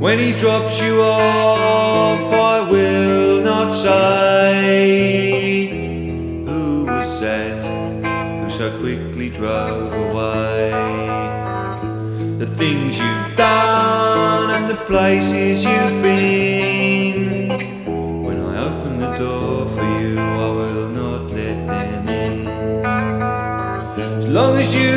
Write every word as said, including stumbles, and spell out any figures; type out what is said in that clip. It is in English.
When he drops you off, I will not say, who was that who so quickly drove away? The things you've done and the places you've been, when I open the door for you, I will not let them in. As long as you